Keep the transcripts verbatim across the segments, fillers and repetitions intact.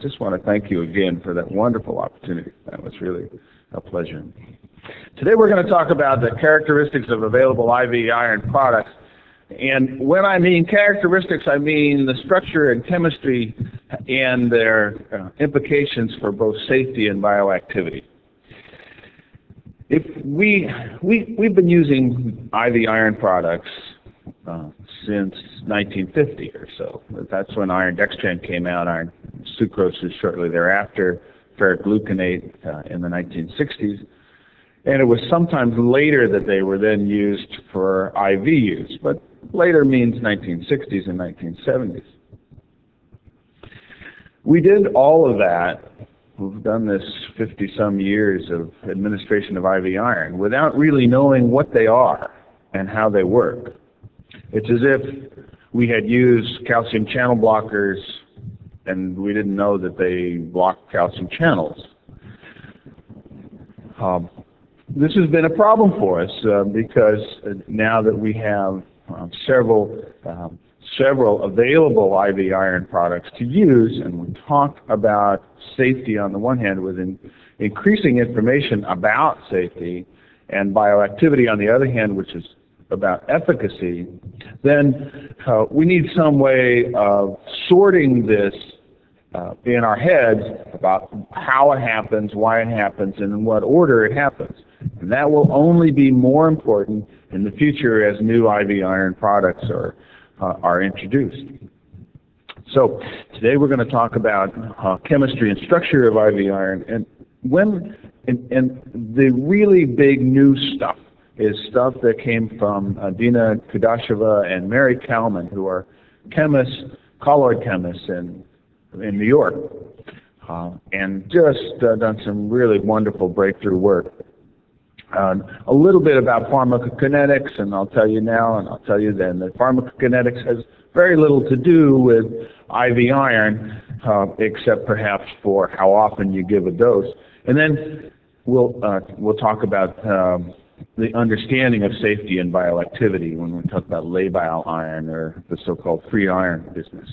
just want to thank you again for that wonderful opportunity. That was really a pleasure. Today we're going to talk about the characteristics of available I V iron products. And when I mean characteristics, I mean the structure and chemistry and their uh, implications for both safety and bioactivity. If we, we, we've been using I V iron products uh, since nineteen fifty or so. That's when iron dextran came out, iron sucrose is shortly thereafter, ferric gluconate uh, in the nineteen sixties. And it was sometimes later that they were then used for I V use, but later means nineteen sixties and nineteen seventies. We did all of that. We've done this fifty-some years of administration of I V iron without really knowing what they are and how they work. It's as if we had used calcium channel blockers and we didn't know that they block calcium channels. Um, this has been a problem for us uh, because now that we have um, several um, several available I V iron products to use, and we talk about safety on the one hand with in, increasing information about safety, and bioactivity on the other hand, which is about efficacy, then uh, we need some way of sorting this uh, in our heads about how it happens, why it happens, and in what order it happens. And that will only be more important in the future as new I V iron products are Uh, are introduced. So today we're going to talk about uh, chemistry and structure of I V iron, and when and, and the really big new stuff is stuff that came from uh, Dina Kudasheva and Mary Kalman, who are chemists, colloid chemists in in New York, uh, and just uh, done some really wonderful breakthrough work. Uh, a little bit about pharmacokinetics, and I'll tell you now, and I'll tell you then, that pharmacokinetics has very little to do with I V iron, uh, except perhaps for how often you give a dose. And then we'll uh, we'll talk about um, the understanding of safety and bioactivity when we talk about labile iron, or the so-called free iron business.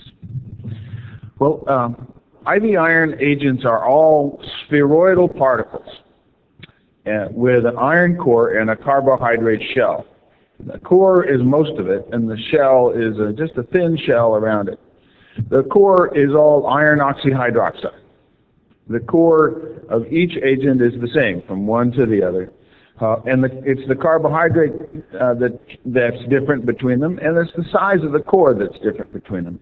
Well, um, I V iron agents are all spheroidal particles Uh, with an iron core and a carbohydrate shell. The core is most of it, and the shell is a, just a thin shell around it. The core is all iron oxyhydroxide. The core of each agent is the same from one to the other. Uh, and the, it's the carbohydrate uh, that, that's different between them, and it's the size of the core that's different between them.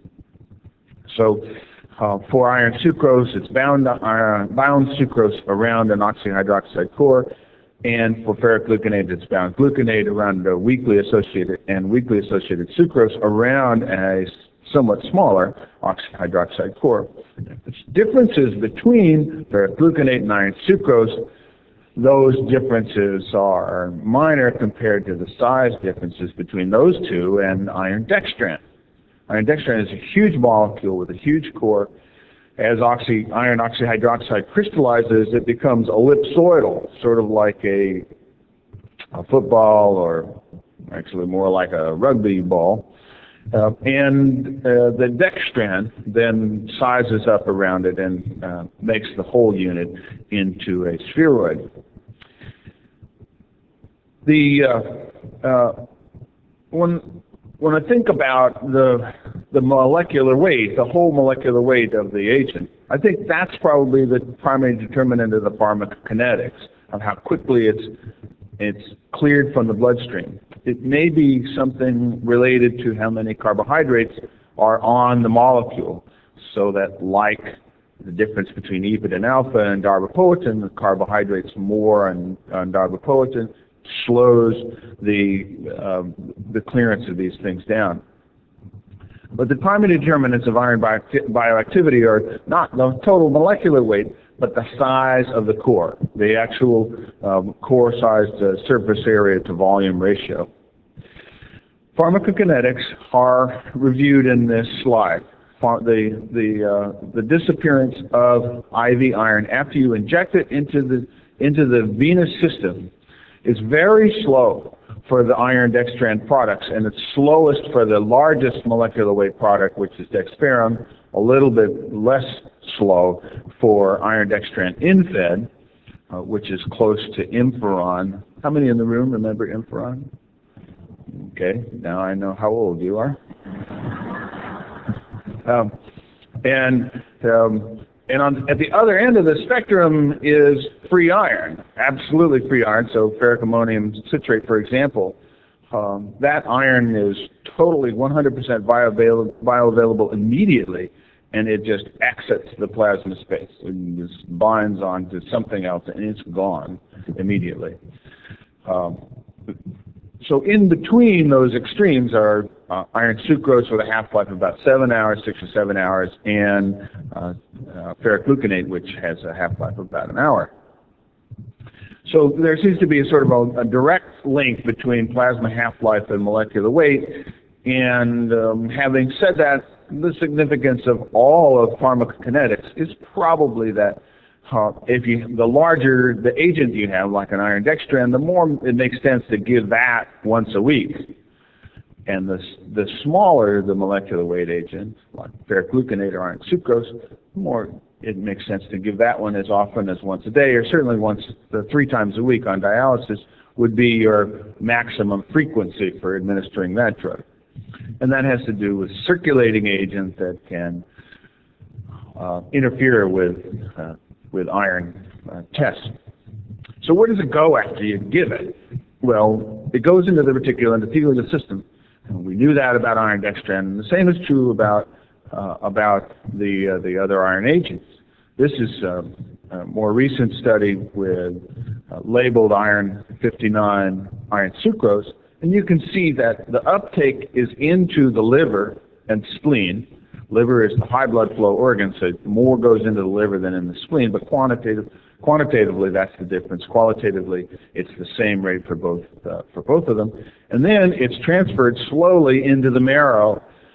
So Uh, for iron sucrose, it's bound, uh, bound sucrose around an oxyhydroxide core, and for ferric gluconate, it's bound gluconate around a weakly associated and weakly associated sucrose around a somewhat smaller oxyhydroxide core. The differences between ferric gluconate and iron sucrose, those differences are minor compared to the size differences between those two and iron dextran. Iron dextran is a huge molecule with a huge core. As oxy, iron oxyhydroxide crystallizes, it becomes ellipsoidal, sort of like a, a football, or actually more like a rugby ball. Uh, and uh, the dextran then sizes up around it and uh, makes the whole unit into a spheroid. The uh, uh, one. When I think about the, the molecular weight, the whole molecular weight of the agent, I think that's probably the primary determinant of the pharmacokinetics, of how quickly it's, it's cleared from the bloodstream. It may be something related to how many carbohydrates are on the molecule, so that like the difference between E P I D and alpha and darbepoetin, the carbohydrates more on, on darbepoetin slows the, uh, the clearance of these things down. But the primary determinants of iron bio bioactivity are not the total molecular weight, but the size of the core, the actual um, core-sized uh, surface area to volume ratio. Pharmacokinetics are reviewed in this slide. The, the, uh, the disappearance of I V iron after you inject it into the, into the venous system is very slow. for the iron dextran products, and it's slowest for the largest molecular weight product, which is Dexferrin, a little bit less slow for iron dextran Infed, uh, which is close to Imferon. How many in the room remember Imferon? Okay, now I know how old you are. Um, and um, and on, at the other end of the spectrum is free iron, absolutely free iron. So ferric ammonium citrate, for example, um, that iron is totally one hundred percent bioavailable, bioavailable immediately, and it just exits the plasma space and just binds onto something else, and it's gone immediately. Um, So in between those extremes are uh, iron sucrose with a half-life of about seven hours, six or seven hours, and uh, uh, ferric gluconate, which has a half-life of about an hour. So there seems to be a sort of a, a direct link between plasma half-life and molecular weight. And um, having said that, the significance of all of pharmacokinetics is probably that Uh, if you, the larger the agent you have, like an iron dextran, the more it makes sense to give that once a week. And the, the smaller the molecular weight agent, like ferric gluconate or iron sucrose, the more it makes sense to give that one as often as once a day, or certainly once, the three times a week on dialysis would be your maximum frequency for administering that drug. And that has to do with circulating agent that can uh, interfere with uh, with iron uh, tests. So where does it go after you give it? Well, it goes into the reticular endothelial system. And we knew that about iron dextran, and the same is true about uh, about the uh, the other iron agents. This is uh, a more recent study with uh, labeled iron fifty-nine iron sucrose, and you can see that the uptake is into the liver and spleen. Liver is the high blood flow organ, so more goes into the liver than in the spleen, but quantitative, quantitatively that's the difference. Qualitatively, it's the same rate for both, uh, for both of them. And then it's transferred slowly into the marrow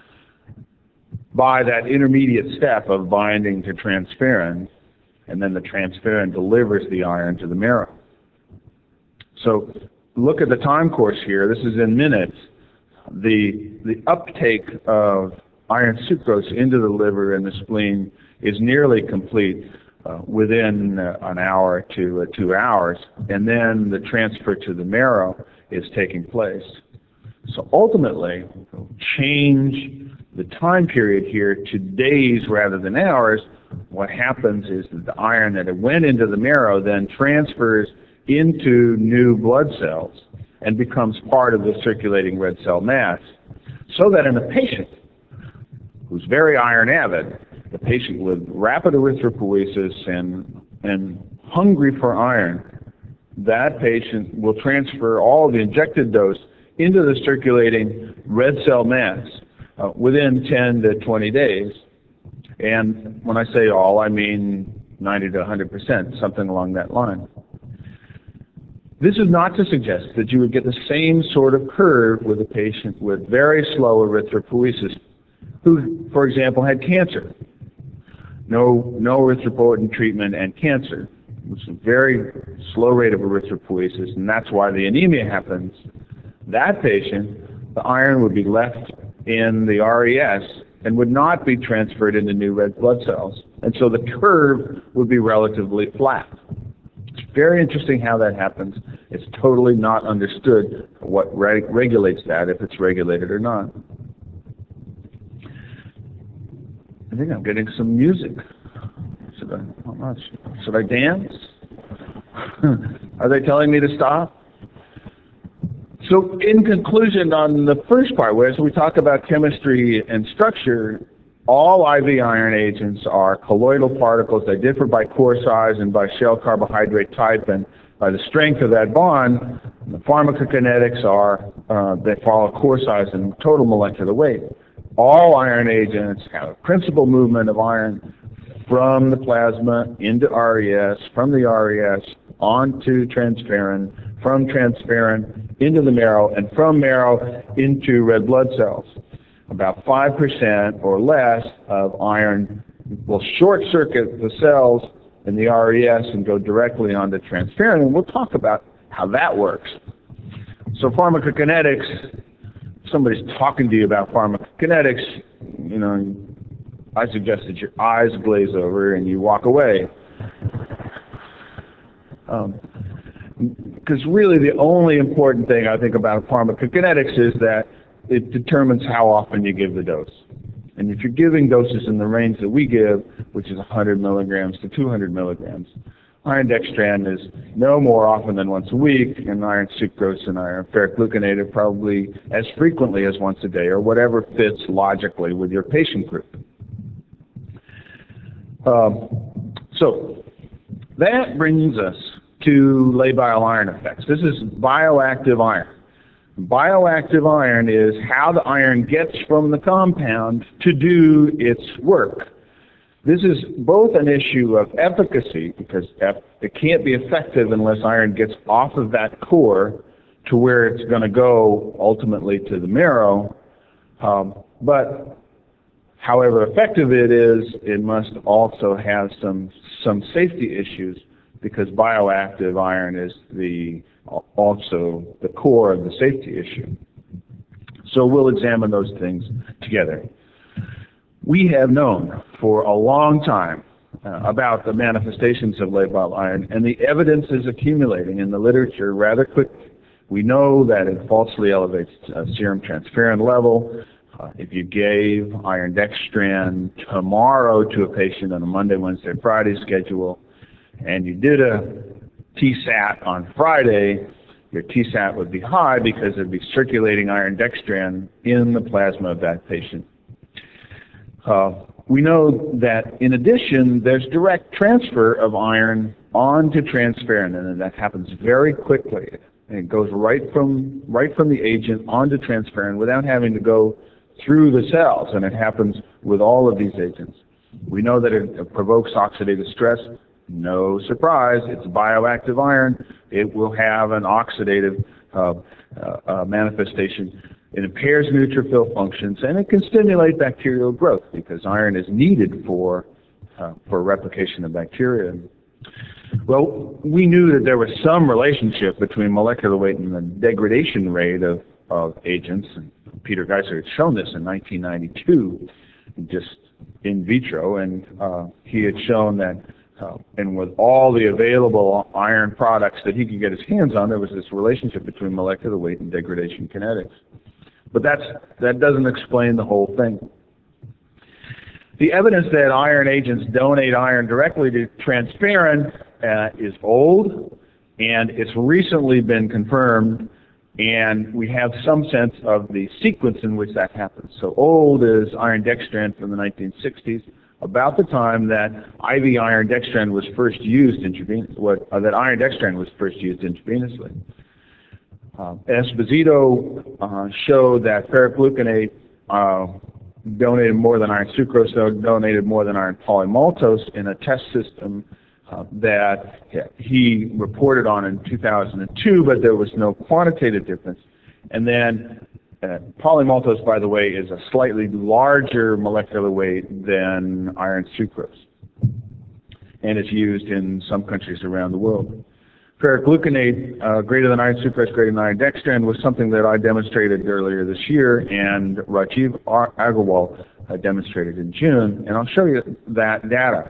by that intermediate step of binding to transferrin, and then the transferrin delivers the iron to the marrow. So look at the time course here. This is in minutes. The, the uptake of iron sucrose into the liver and the spleen is nearly complete uh, within uh, an hour to uh, two hours, and then the transfer to the marrow is taking place. So ultimately, change the time period here to days rather than hours. What happens is that the iron that went into the marrow then transfers into new blood cells and becomes part of the circulating red cell mass, so that in a patient who's very iron avid, the patient with rapid erythropoiesis and, and hungry for iron, that patient will transfer all the injected dose into the circulating red cell mass uh, within ten to twenty days. And when I say all, I mean ninety to one hundred percent, something along that line. This is not to suggest that you would get the same sort of curve with a patient with very slow erythropoiesis, who, for example, had cancer. No, no erythropoietin treatment and cancer. It's a very slow rate of erythropoiesis, and that's why the anemia happens. That patient, the iron would be left in the R E S and would not be transferred into new red blood cells. And so the curve would be relatively flat. It's very interesting how that happens. It's totally not understood what reg regulates that, if it's regulated or not. I think I'm getting some music. Should I, I'm not sure. Should I dance? Are they telling me to stop? So in conclusion on the first part, whereas we talk about chemistry and structure, all I V iron agents are colloidal particles. They differ by core size and by shell carbohydrate type and by the strength of that bond. The pharmacokinetics are, uh, they follow core size and total molecular weight. All iron agents have a principal movement of iron from the plasma into R E S, from the R E S onto transferrin, from transferrin into the marrow, and from marrow into red blood cells. About five percent or less of iron will short circuit the cells in the R E S and go directly onto transferrin, and we'll talk about how that works. So pharmacokinetics, if somebody's talking to you about pharmacokinetics, you know, I suggest that your eyes glaze over and you walk away. Um, because really the only important thing I think about pharmacokinetics is that it determines how often you give the dose. And if you're giving doses in the range that we give, which is one hundred milligrams to two hundred milligrams, iron dextran is no more often than once a week, and iron sucrose and iron ferric gluconate are probably as frequently as once a day, or whatever fits logically with your patient group. Um, so that brings us to labile iron effects. This is bioactive iron. Bioactive iron is how the iron gets from the compound to do its work. This is both an issue of efficacy, because it can't be effective unless iron gets off of that core to where it's going to go ultimately to the marrow. Um, but however effective it is, it must also have some, some safety issues, because bioactive iron is the also the core of the safety issue. So we'll examine those things together. We have known for a long time uh, about the manifestations of labile iron, and the evidence is accumulating in the literature rather quickly. We know that it falsely elevates uh, serum transferrin level. Uh, if you gave iron dextran tomorrow to a patient on a Monday, Wednesday, Friday schedule, and you did a T SAT on Friday, your T SAT would be high because there'd be circulating iron dextran in the plasma of that patient. Uh, we know that in addition, there's direct transfer of iron onto transferrin, and that happens very quickly. And it goes right from, right from the agent onto transferrin without having to go through the cells, and it happens with all of these agents. We know that it provokes oxidative stress. No surprise, it's bioactive iron. It will have an oxidative uh, uh, uh, manifestation. It impairs neutrophil functions, and it can stimulate bacterial growth, because iron is needed for, uh, for replication of bacteria. Well, we knew that there was some relationship between molecular weight and the degradation rate of, of agents. And Peter Geiser had shown this in nineteen ninety-two, just in vitro, and uh, he had shown that Uh, and with all the available iron products that he could get his hands on, there was this relationship between molecular weight and degradation kinetics. But that's, that doesn't explain the whole thing. The evidence that iron agents donate iron directly to transferrin uh, is old, and it's recently been confirmed, and we have some sense of the sequence in which that happens. So old is iron dextran from the nineteen sixties. About the time that I V iron dextran was first used intravenously, what, uh, that iron dextran was first used intravenously. Uh, Esposito uh, showed that ferric gluconate uh, donated more than iron sucrose, so donated more than iron polymaltose in a test system uh, that he reported on in two thousand two, but there was no quantitative difference. And then Uh, polymaltose, by the way, is a slightly larger molecular weight than iron sucrose, and it's used in some countries around the world. Ferric gluconate, uh, greater than iron sucrose, greater than iron dextran, was something that I demonstrated earlier this year, and Rajiv Agarwal uh, demonstrated in June, and I'll show you that data.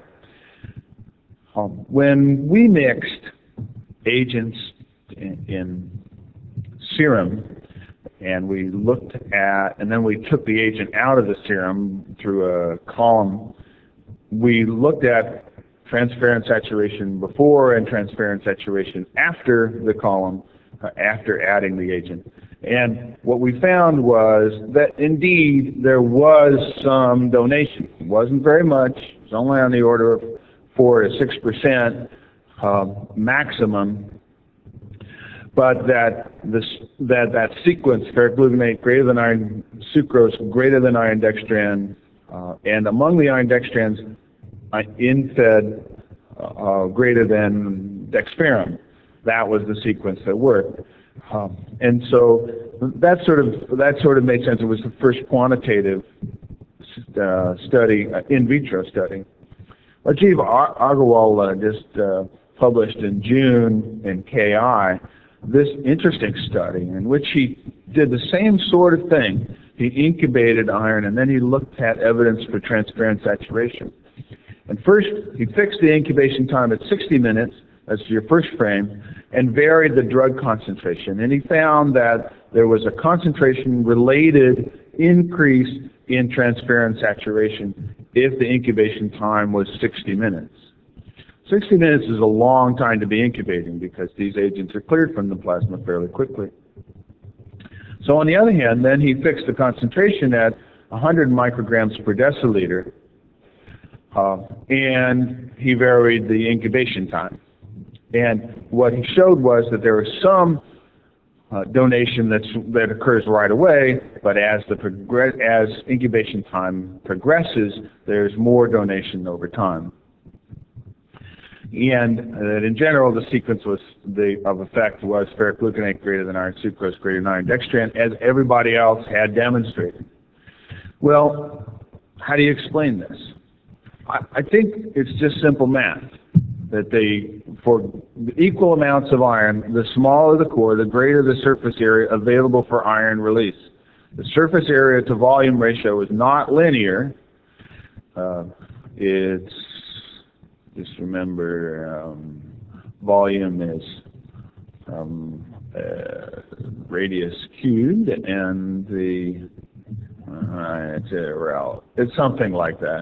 Um, when we mixed agents in, in serum, and we looked at, and then we took the agent out of the serum through a column. We looked at transferrin saturation before and transferrin saturation after the column, uh, after adding the agent. And what we found was that indeed there was some donation. It wasn't very much. It was only on the order of four to six percent uh, maximum. But that this that that sequence, ferric gluconate greater than iron sucrose, greater than iron dextran, uh, and among the iron dextrans, uh, in-fed uh, greater than dexferrin, that was the sequence that worked. Um, and so that sort of that sort of made sense. It was the first quantitative uh, study, uh, in vitro study. Rajiv Agarwal uh, just uh, published in June in K I this interesting study in which he did the same sort of thing. He incubated iron, and then he looked at evidence for transparent saturation. And first, he fixed the incubation time at sixty minutes, that's your first frame, and varied the drug concentration. And he found that there was a concentration-related increase in transparent saturation if the incubation time was sixty minutes. sixty minutes is a long time to be incubating because these agents are cleared from the plasma fairly quickly. So on the other hand, then he fixed the concentration at one hundred micrograms per deciliter, uh, and he varied the incubation time. And what he showed was that there was some uh, donation that's, that occurs right away, but as the progress, as incubation time progresses, there's more donation over time. And that in general, the sequence was the, of effect was ferric gluconate greater than iron sucrose greater than iron dextran, as everybody else had demonstrated. Well, how do you explain this? I, I think it's just simple math. That they, for equal amounts of iron, the smaller the core, the greater the surface area available for iron release. The surface area to volume ratio is not linear. Uh, it's Just remember, um, volume is um, uh, radius cubed, and the uh, it's, uh, well, it's something like that.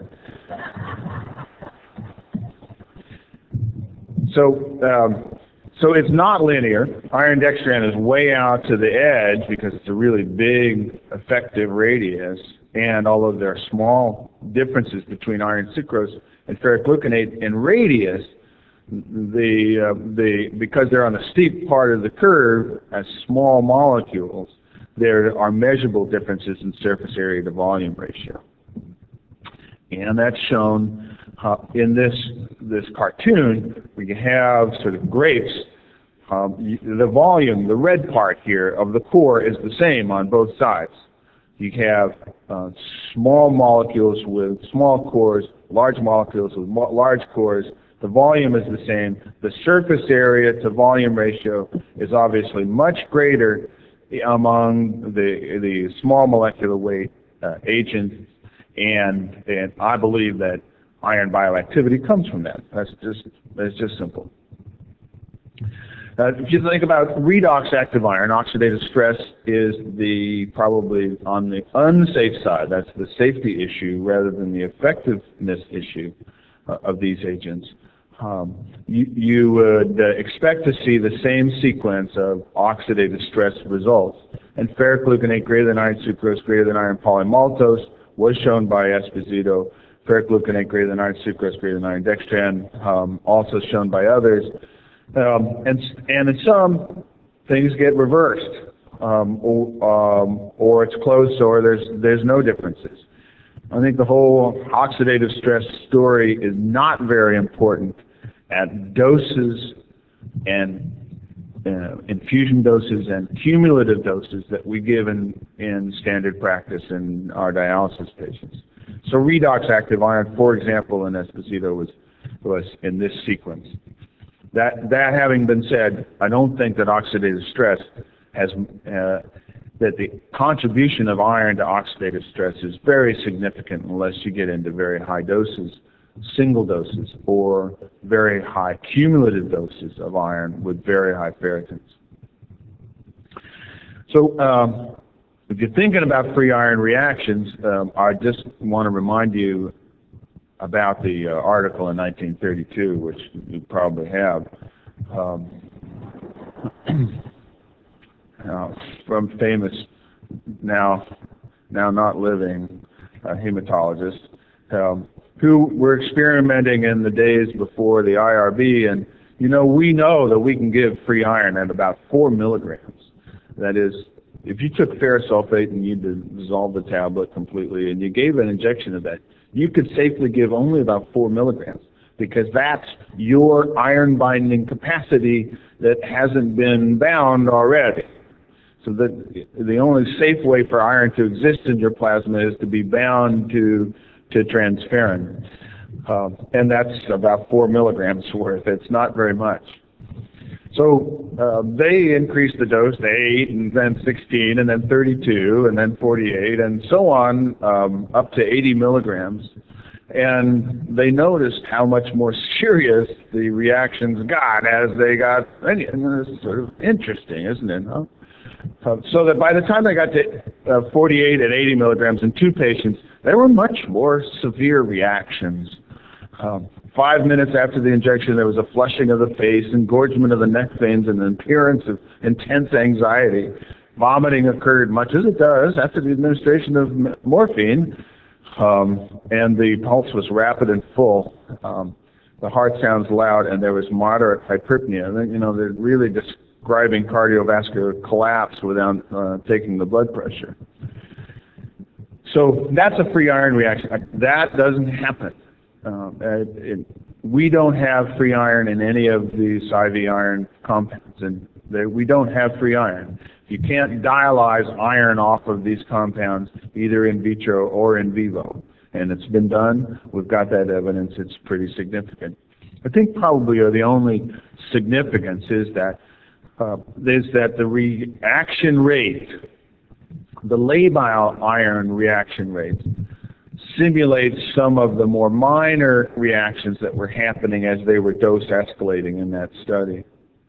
So, um, so it's not linear. Iron dextran is way out to the edge because it's a really big, effective radius, and although there are small differences between iron sucrose and ferric gluconate in radius, the, uh, the, because they're on a steep part of the curve as small molecules, there are measurable differences in surface area to volume ratio. And that's shown uh, in this, this cartoon. We have sort of grapes. Um, the volume, the red part here of the core is the same on both sides. You have uh, small molecules with small cores, large molecules with mo large cores. The volume is the same. The surface area to volume ratio is obviously much greater among the, the small molecular weight uh, agents, and, and I believe that iron bioactivity comes from that. That's just, that's just simple. Uh, if you think about redox active iron, oxidative stress is the probably on the unsafe side. That's the safety issue rather than the effectiveness issue uh, of these agents. Um, you, you would uh, expect to see the same sequence of oxidative stress results. And ferric gluconate greater than iron sucrose greater than iron polymaltose was shown by Esposito. Ferric gluconate greater than iron sucrose greater than iron dextran, um, also shown by others. Um, and, and in some, things get reversed, um, or, um, or it's close, or there's, there's no differences. I think the whole oxidative stress story is not very important at doses and uh, infusion doses and cumulative doses that we give in, in standard practice in our dialysis patients. So redox active iron, for example, in Esposito was, was in this sequence. That, that having been said, I don't think that oxidative stress has, uh, that the contribution of iron to oxidative stress is very significant unless you get into very high doses, single doses, or very high cumulative doses of iron with very high ferritins. So um, if you're thinking about free iron reactions, um, I just want to remind you about the uh, article in nineteen thirty-two, which you probably have, um, uh, from famous, now, now not living uh, hematologist, um, who were experimenting in the days before the I R B, and you know, we know that we can give free iron at about four milligrams. That is, if you took ferrous sulfate and you dissolved the tablet completely and you gave an injection of that, you could safely give only about four milligrams because that's your iron binding capacity that hasn't been bound already. So that the only safe way for iron to exist in your plasma is to be bound to, to transferrin. Uh, and that's about four milligrams worth. It's not very much. So uh, they increased the dose to eight, and then sixteen, and then thirty-two, and then forty-eight, and so on, um, up to eighty milligrams. And they noticed how much more serious the reactions got as they got. And it's sort of interesting, isn't it? Huh? Uh, so that by the time they got to uh, forty-eight and eighty milligrams in two patients, there were much more severe reactions. Um, five minutes after the injection, there was a flushing of the face, engorgement of the neck veins, and an appearance of intense anxiety. Vomiting occurred, much as it does after the administration of m- morphine, um, and the pulse was rapid and full. Um, the heart sounds loud, and there was moderate hyperpnea. And then, you know, they're really describing cardiovascular collapse without uh, taking the blood pressure. So that's a free iron reaction. That doesn't happen. Um, it, it, we don't have free iron in any of these I V iron compounds, and they, we don't have free iron. You can't dialyze iron off of these compounds either in vitro or in vivo, and it's been done. We've got that evidence. It's pretty significant. I think probably the only significance is that uh, is that the reaction rate, the labile iron reaction rate, simulates some of the more minor reactions that were happening as they were dose escalating in that study.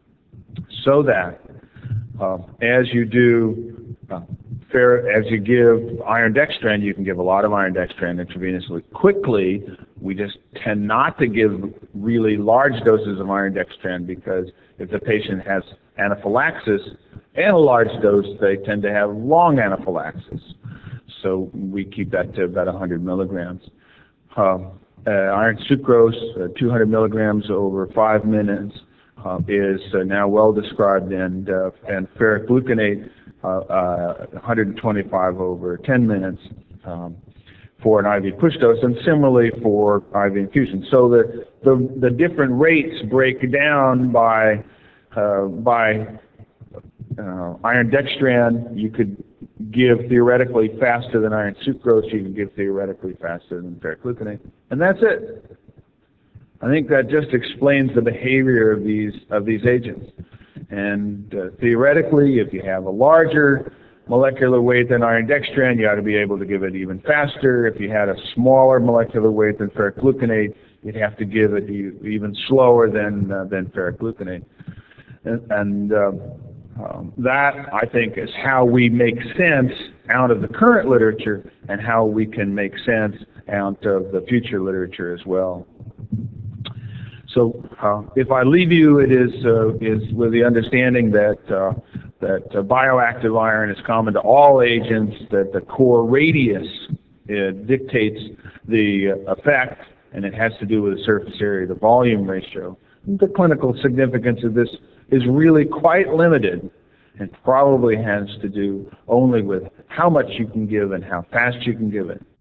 So that uh, as you do, uh, fair, as you give iron dextran, you can give a lot of iron dextran intravenously quickly. We just tend not to give really large doses of iron dextran because if the patient has anaphylaxis and a large dose, they tend to have long anaphylaxis. So we keep that to about one hundred milligrams. Uh, uh, iron sucrose, uh, two hundred milligrams over five minutes, uh, is uh, now well described, and uh, and ferric gluconate, uh, uh, one hundred twenty-five over ten minutes um, for an I V push dose, and similarly for I V infusion. So the the, the different rates break down by uh, by uh, iron dextran. You could give theoretically faster than iron sucrose. You can give theoretically faster than ferric gluconate, and that's it. I think that just explains the behavior of these of these agents. And uh, theoretically, if you have a larger molecular weight than iron dextran, you ought to be able to give it even faster. If you had a smaller molecular weight than ferric gluconate, you'd have to give it even slower than uh, than ferric gluconate. And, and uh, Um, that, I think, is how we make sense out of the current literature and how we can make sense out of the future literature as well. So uh, if I leave you, it is, uh, is with the understanding that, uh, that uh, bioactive iron is common to all agents, that the core radius uh, dictates the uh, effect, and it has to do with the surface area to volume ratio. The clinical significance of this is really quite limited, and probably has to do only with how much you can give and how fast you can give it.